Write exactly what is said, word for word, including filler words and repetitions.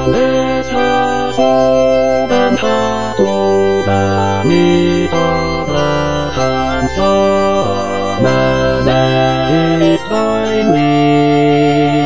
Welcher Soben hast du damit Abrahams Same, der ist ein Lied.